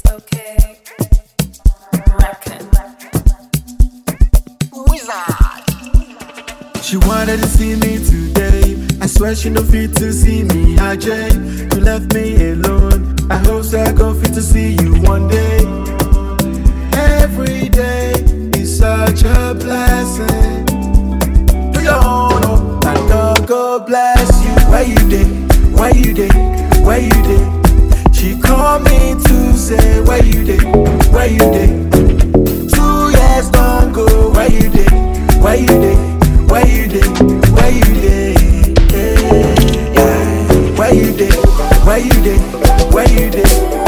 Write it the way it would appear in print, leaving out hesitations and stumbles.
Okay. Reckon. She wanted to see me today. I swear she no fit to see me. Ajay, you left me alone. I hope so I go fit to see you one day. Every day is such a blessing. Do your own, oh, and God bless you. Where you dey? Where you dey? Where you dey? She called me to say, where you dey? Where you dey? 2 years don't go. Where you dey? Where you dey? Where you dey? Where you dey? Where you dey? Where you dey? Where you dey?